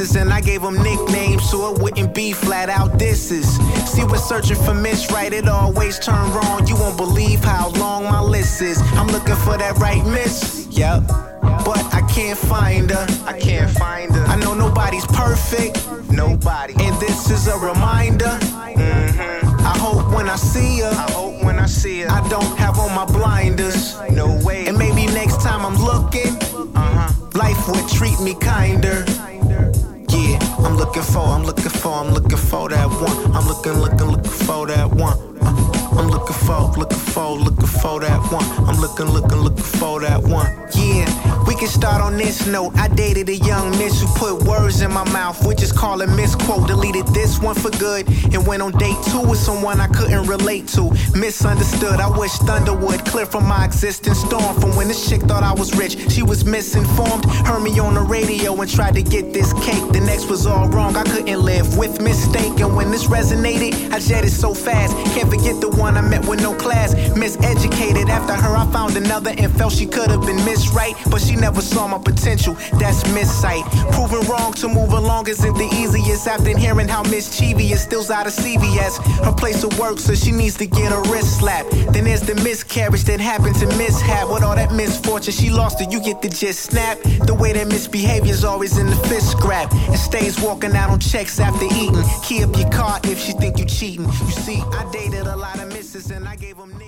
misses, and I gave them nicknames so it wouldn't be flat out disses. See, we're searching for Miss Right, it always turn wrong. You won't believe how long my list is. I'm looking for that right miss, yep, but I can't find her. I can't find her. I know nobody's perfect, nobody, and this is a reminder. I hope when I see her, I don't have on my blinders. No way. And maybe next time I'm looking, life would treat me kinder. Yeah, I'm looking for that one. I'm looking for that one. I'm looking for that one. I'm looking for that one. Yeah, we can start on this note. I dated a young miss who put words in my mouth. We just call it misquote. Deleted this one for good and went on date 2 with someone I couldn't relate to. Misunderstood. I wish thunder would clear from my existing storm. From when this chick thought I was rich, she was misinformed. Heard me on the radio and tried to get this cake. The next was all wrong. I couldn't live with mistake. And when this resonated, I jetted so fast. Can't forget the one I met with no class. Miseducated. After her, I found another and felt she could have been Miss Right, but she never saw my potential. That's missight. Proving wrong to move along isn't the easiest. After hearing how mischievous still's out of CVS. Her place of work, so she needs to get her wrist slapped. Then there's the miscarriage that happened to mishap. With all that misfortune, she lost it. You get the gist, snap. The way that misbehavior's always in the fist scrap and stays walking out on checks after eating. Key up your car if she think you cheating. You see, I dated a lot of misses and I gave them